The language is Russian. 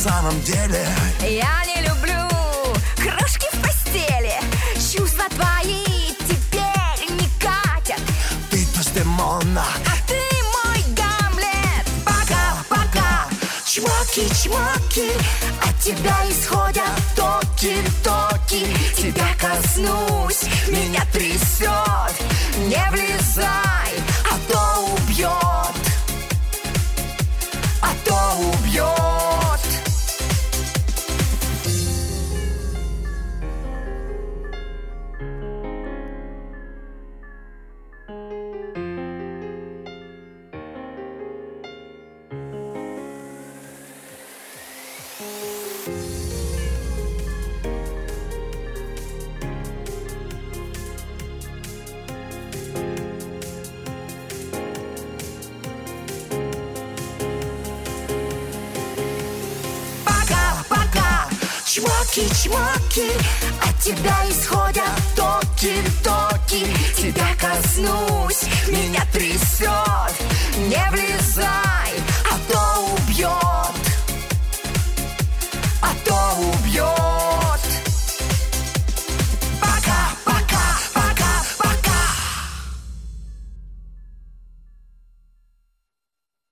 самом деле Я не люблю крошки в постели. Чувства твои теперь не катят. ты Дездемона, А ты мой Гамлет. Пока-пока. чмоки-чмоки, От тебя исходят токи-токи. Тебя коснусь, меня трясет. Не влезай, а то убьет. А то убьет. Пока-пока. чмоки-чмоки, От тебя исходят токи-токи. Тебя коснусь, меня трясет. Не